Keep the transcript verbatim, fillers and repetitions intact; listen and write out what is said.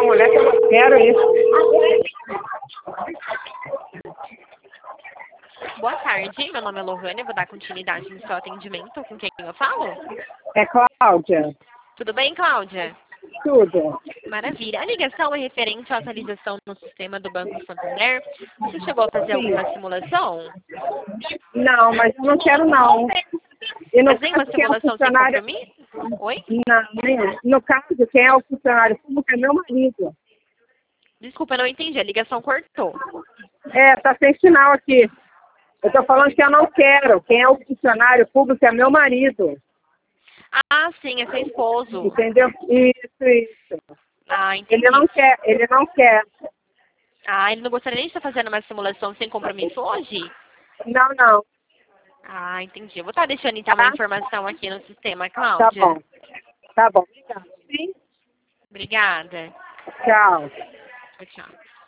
mulher que eu não quero isso. Boa tarde, meu nome é Lohane, eu vou dar continuidade no seu atendimento. Com quem eu falo? É Cláudia. Tudo bem, Cláudia? Tudo. Maravilha. A ligação é referente à atualização no sistema do Banco Santander. Você chegou a fazer alguma simulação? Não, mas eu não quero não. E no Mas nem uma caso, quem é o simulação sem funcionário... compromisso? Oi? Não, nenhum. No caso, quem é o funcionário público é meu marido. Desculpa, eu não entendi. A ligação cortou. É, tá sem sinal aqui. Eu tô falando que eu não quero. Quem é o funcionário público é meu marido. Ah, sim, é seu esposo. Entendeu? Isso, isso. Ah, entendi. Ele não quer, ele não quer. Ah, ele não gostaria nem de estar fazendo uma simulação sem compromisso hoje? Não, não. Ah, entendi. Eu vou estar deixando então uma informação aqui no sistema, Tá Cláudia. bom. Tá bom. Obrigada. Sim. Obrigada. Tchau. Tchau, tchau.